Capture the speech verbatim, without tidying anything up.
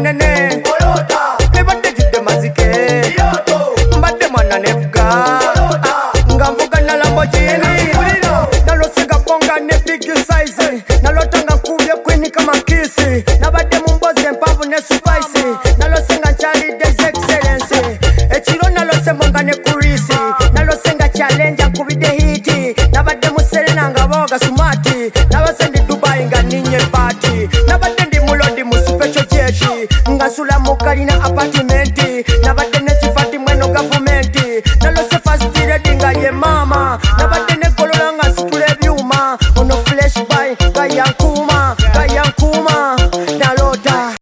munene nebadde judde mazike mbadde mwana nefuga nga nvuga na Lamborghini nalosega bonga ne big size nalota nga nkubye kwini kama kisi nabadde mu mbozi empavu ne spicy nalosenga nkyalidde excellence ekiro nalose monga ne kurisi nalosenga challenge nkubidde hiti nabadde mu Serena nga boga sumati nabase ndi Dubai nga ninye party nabadde ndi mulodi mu special jet nga sula mu kalina apartment nabadde